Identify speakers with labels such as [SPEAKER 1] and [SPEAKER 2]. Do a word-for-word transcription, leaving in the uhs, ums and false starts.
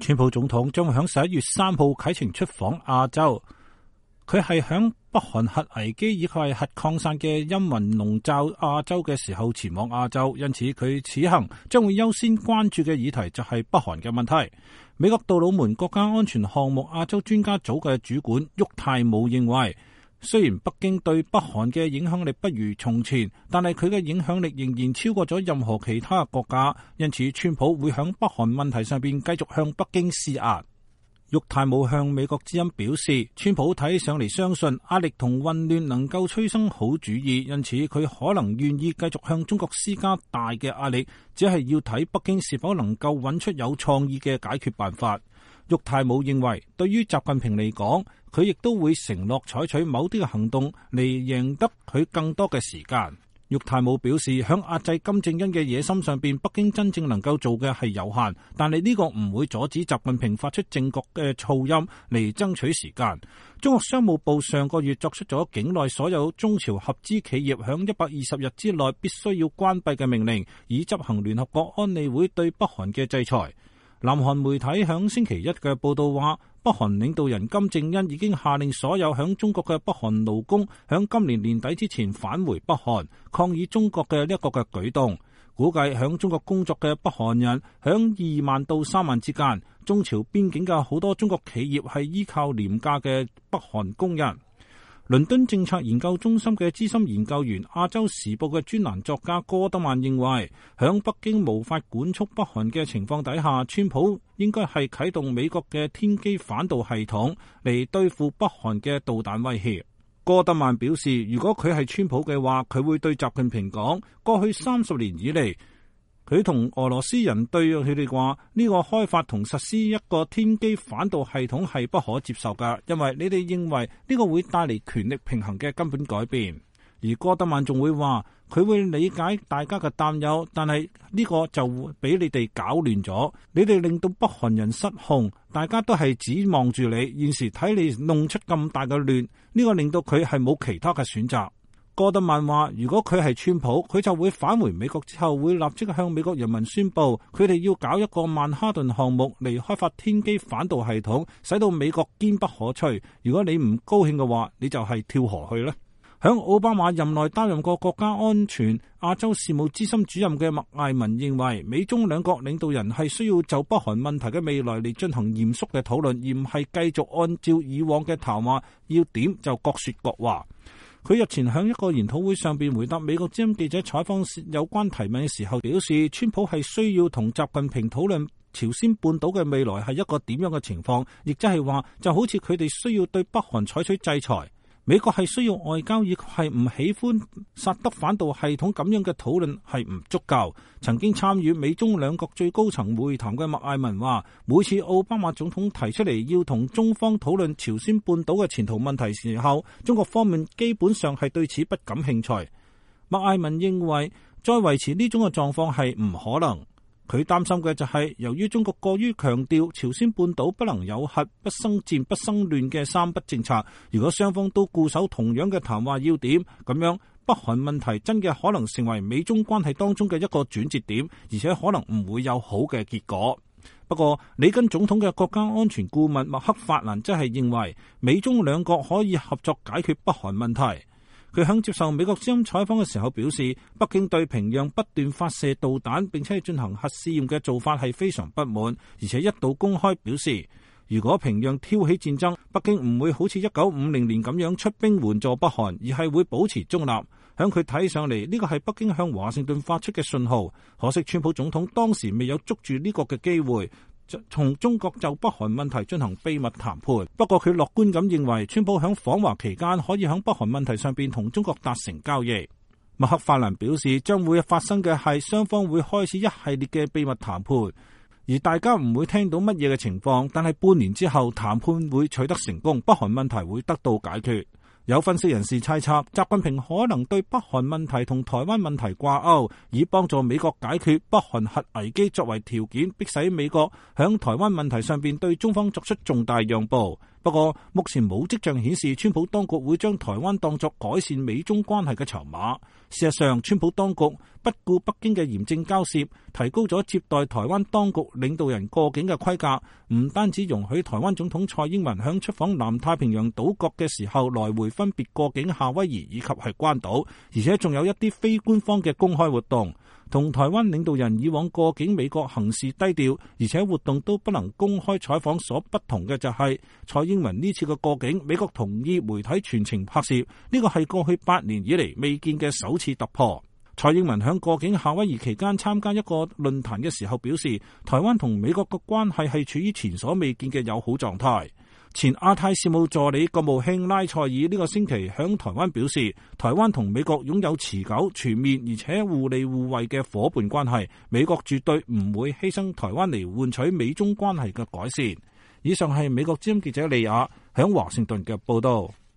[SPEAKER 1] 川普總統將會喺十一月三號啟程出訪亞洲，佢係響北韓核危機以及係核擴散嘅陰雲籠罩亞洲嘅時候前往亞洲，因此佢此行將會優先關注嘅議題就係北韓嘅問題。美國杜魯門國家安全項目亞洲專家組嘅主管沃泰姆認為，雖然北京對北韓嘅影響力不如從前，但係佢嘅影響力仍然超過咗任何其他國家，因此川普會響北韓問題上邊繼續向北京施壓。沃泰姆向美國之音表示，川普睇上嚟相信壓力同混亂能夠催生好主意，因此佢可能願意繼續向中國施加大嘅壓力，只係要睇北京是否能夠揾出有創意嘅解決辦法。沃泰姆認為，對於習近平嚟講，佢亦都會承諾採取某啲嘅行動嚟贏得佢更多嘅時間。沃泰姆表示，響壓制金正恩嘅野心上邊，北京真正能夠做嘅係有限，但係呢個唔會阻止習近平發出正確嘅噪音嚟爭取時間。中國商務部上個月作出咗境內所有中朝合資企業響一百二十日之內必須要關閉嘅命令，以執行聯合國安理會對北韓嘅制裁。南韓媒體響星期一嘅報道話，北韓領導人金正恩已經下令所有響中國嘅北韓勞工響今年年底之前返回北韓，抗議中國嘅呢一個嘅舉動。估計響中國工作嘅北韓人響二萬到三萬之間。中朝邊境嘅好多中國企業係依靠廉價嘅北韓工人。倫敦政策研究中心嘅資深研究員、亞洲時報嘅專欄作家戈德曼認為，響北京無法管束北韓嘅情況底下，川普應該係啟動美國嘅天基反導系統嚟對付北韓嘅導彈威脅。戈德曼表示，如果佢係川普嘅話，佢會對習近平講，過去三十年以嚟，佢同俄羅斯人對佢哋話，呢個開發同實施一個天基反導系統係不可接受㗎，因為你哋認為呢個會帶嚟權力平衡嘅根本改變。而戈德曼仲會話，佢會理解大家嘅擔憂，但係呢個就會俾你哋搞亂咗，你哋令到北韓人失控，大家都係指望住你，現時睇你弄出咁大嘅亂，呢個令到佢係冇其他嘅選擇。戈德曼話，如果佢係川普，佢就會返回美國之後，會立即向美國人民宣布，佢哋要搞一個曼哈頓項目嚟開發天基反導系統，使到美國堅不可摧。如果你唔高興嘅話，你就係跳河去啦。響奧巴馬任內擔任過國家安全亞洲事務資深主任嘅麥艾文認為，美中兩國領導人係需要就北韓問題嘅未來嚟進行嚴肅嘅討論，而唔係繼續按照以往嘅談話，要點就各說各話。佢日前喺一個研討會上邊回答美國之音記者採訪有關提問嘅時候，表示川普係需要同習近平討論朝鮮半島嘅未來係一個點樣嘅情況，亦即係話就好似佢哋需要對北韓採取制裁，美國係需要外交，亦係唔喜歡薩德反導系統咁樣嘅討論係唔足夠。曾經參與美中兩國最高層會談嘅麥艾文話，每次奧巴馬總統提出嚟要同中方討論朝鮮半島嘅前途問題時候，中國方面基本上係對此不感興趣。麥艾文認為，再維持呢種嘅狀況係唔可能。佢擔心嘅就係，由於中國過於強調朝鮮半島不能有核、不生戰、不生亂嘅三不政策，如果雙方都固守同樣嘅談話要點，咁樣北韓問題真嘅可能成為美中關係當中嘅一個轉折點，而且可能唔會有好嘅結果。不過，里根總統嘅國家安全顧問麥克法蘭則係認為，美中兩國可以合作解決北韓問題。佢喺接受美國之音採訪嘅時候表示，北京對平壤不斷發射導彈並且進行核試驗嘅做法係非常不滿，而且一度公開表示，如果平壤挑起戰爭，北京唔會好似一九五零年咁樣出兵援助北韓，而係會保持中立。響佢睇上嚟，呢個係北京向華盛頓發出嘅信號。可惜川普總統當時未有捉住呢個嘅機會，從中國就北韓問題進行秘密談判。不過佢樂觀咁認為，川普響訪華期間可以響北韓問題上邊同中國達成交易。麥克法蘭表示，將會發生嘅係雙方會開始一系列嘅秘密談判，而大家唔會聽到乜嘢嘅情況，但係半年之後談判會取得成功，北韓問題會得到解決。有分析人士猜測，習近平可能對北韓問題同台灣問題掛鈎，以幫助美國解決北韓核危機作為條件，迫使美國響台灣問題上邊對中方作出重大讓步。 不過目前冇跡象顯示川普當局會將台灣當作改善美中關係嘅籌碼。事實上，川普當局不顧北京嘅嚴正交涉，提高咗接待台灣當局領導人過境嘅規格，唔單止容許台灣總統蔡英文響出訪南太平洋島國嘅時候來回分別過境夏威夷以及係關島，而且仲有一啲非官方嘅公開活動。同台灣領導人以往過境美國行事低調，而且活動都不能公開採訪所不同嘅就係蔡英文呢次嘅過境，美國同意媒體全程拍攝，呢個係過去八年以嚟未見嘅首次突破。蔡英文響過境夏威夷期間參加一個論壇嘅時候表示，台灣同美國嘅關係係處於前所未見嘅友好狀態。前亞太事務助理國務卿拉塞爾呢個星期響台灣表示，台灣同美國擁有持久、全面而且互利互惠嘅夥伴關係，美國絕對唔會犧牲台灣嚟換取美中關係嘅改善。以上係美國之音記者利亞響華盛頓嘅報道。